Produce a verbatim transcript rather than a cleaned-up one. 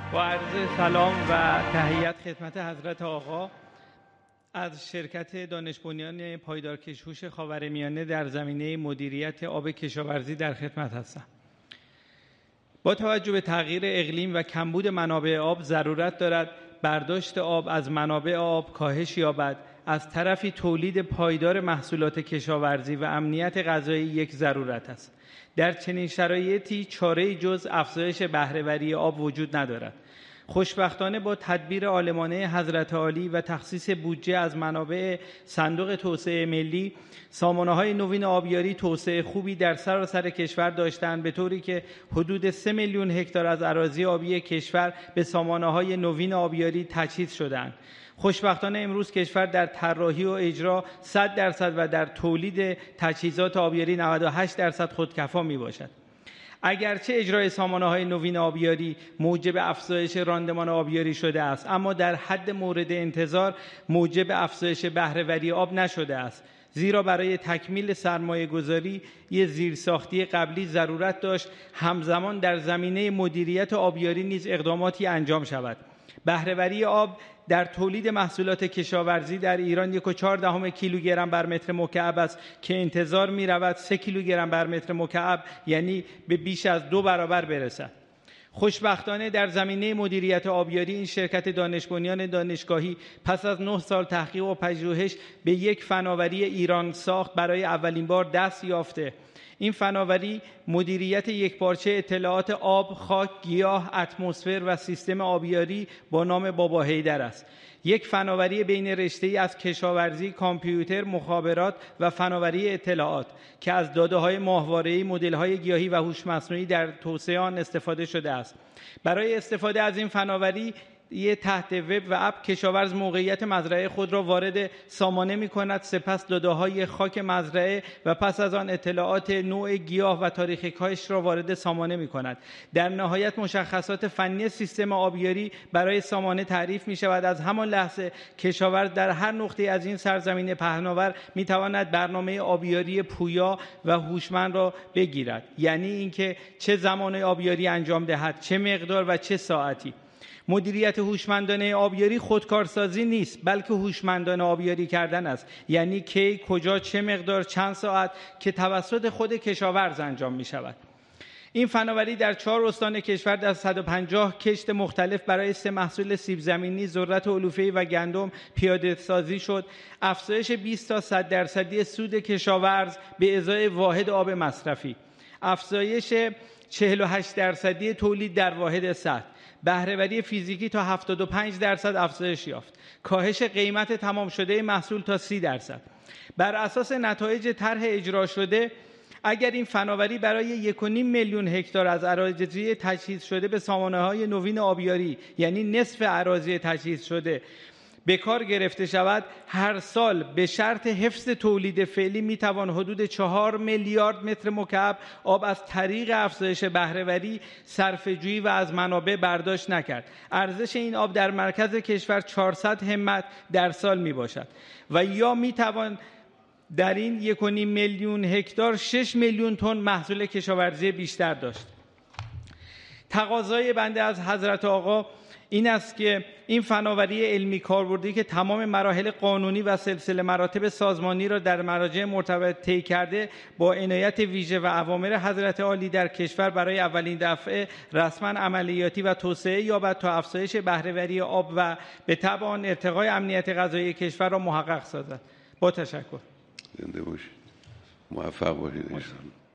با عرض سلام و تحیت خدمت حضرت آقا، از شرکت دانش بنیان پایدار کش‌هوش خاورمیانه در زمینه مدیریت آب کشاورزی در خدمت هستم. با توجه به تغییر اقلیم و کمبود منابع آب، ضرورت دارد برداشت آب از منابع آب کاهش یابد. از طرفی تولید پایدار محصولات کشاورزی و امنیت غذایی یک ضرورت است. در چنین شرایطی چاره‌ای جز افزایش بهره‌وری آب وجود ندارد. خوشبختانه با تدبیر عالمانه حضرت عالی و تخصیص بودجه از منابع صندوق توسعه ملی، سامانه‌های نوین آبیاری توسعه خوبی در سراسر کشور داشتند، به طوری که حدود سه میلیون هکتار از اراضی آبی کشور به سامانه‌های نوین آبیاری تجهیز شدند. خوشبختانه امروز کشور در طراحی و اجرا صد درصد و در تولید تجهیزات آبیاری نود و هشت درصد خودکفا می باشد. اگرچه اجرای سامانه‌های نوین آبیاری موجب افزایش راندمان آبیاری شده است، اما در حد مورد انتظار موجب افزایش بهره‌وری آب نشده است، زیرا برای تکمیل سرمایه‌گذاری یه زیرساختی قبلی ضرورت داشت همزمان در زمینه مدیریت آبیاری نیز اقداماتی انجام شود. بهره‌وری آب در تولید محصولات کشاورزی در ایران یک و چهار دهم کیلوگرم بر متر مکعب است که انتظار می رود سه کیلوگرم بر متر مکعب، یعنی به بیش از دو برابر برسد. خوشبختانه در زمینه مدیریت آبیاری این شرکت دانش بنیان دانشگاهی پس از نه سال تحقیق و پژوهش به یک فناوری ایران ساخت برای اولین بار دست یافته. این فناوری مدیریت یکپارچه اطلاعات آب، خاک، گیاه، اتمسفر و سیستم آبیاری با نام بابا حیدر است. یک فناوری بین رشته‌ای از کشاورزی، کامپیوتر، مخابرات و فناوری اطلاعات که از داده‌های ماهواره‌ای، مدل‌های گیاهی و هوش مصنوعی در توسعه آن استفاده شده است. برای استفاده از این فناوری یه تحت وب و اپ کشاورز موقعیت مزرعه خود را وارد سامانه می کند، سپس داده‌های خاک مزرعه و پس از آن اطلاعات نوع گیاه و تاریخ کاشت را وارد سامانه می کند. در نهایت مشخصات فنی سیستم آبیاری برای سامانه تعریف می شود. از همان لحظه کشاورز در هر نقطه از این سرزمین پهناور می تواند برنامه آبیاری پویا و هوشمند را بگیرد، یعنی اینکه چه زمان آبیاری انجام دهد، چه مقدار و چه ساعتی. مدیریت هوشمندانه آبیاری خودکارسازی نیست، بلکه هوشمندانه آبیاری کردن است، یعنی کی، کجا، چه مقدار، چند ساعت، که توسط خود کشاورز انجام می شود. این فناوری در چهار استان کشور در صد و پنجاه کشت مختلف برای سه محصول سیب زمینی، ذرت علوفه‌ای و گندم پیاده سازی شد. افزایش بیست تا صد درصدی سود کشاورز به ازای واحد آب مصرفی، افزایش چهل و هشت درصدی تولید در واحد سطح، بهره‌وری فیزیکی تا هفتاد و پنج درصد افزایش یافت، کاهش قیمت تمام شده محصول تا سی درصد. بر اساس نتایج طرح اجرا شده، اگر این فناوری برای یک و نیم میلیون هکتار از اراضی تجهیز شده به سامانه‌های نوین آبیاری، یعنی نصف اراضی تجهیز شده، به کار گرفته شود، هر سال به شرط حفظ تولید فعلی میتوان حدود چهار میلیارد متر مکعب آب از طریق افزایش بهره‌وری صرفه‌جویی و از منابع برداشت نکرد. ارزش این آب در مرکز کشور چهارصد همت در سال می باشد و یا میتوان در این یک و نیم میلیون هکتار شش میلیون تن محصول کشاورزی بیشتر داشت. تقاضای بنده از حضرت آقا این است که این فناوری علمی کاربردی که تمام مراحل قانونی و سلسله مراتب سازمانی را در مراجع مرتبط طی کرده، با عنایت ویژه و اوامر حضرت عالی در کشور برای اولین دفعه رسما عملیاتی و توسعه یابد تا افزایش بهره‌وری آب و به تبع آن ارتقای امنیت غذایی کشور را محقق سازد. با تشکر. زنده باشید. موفق باشید.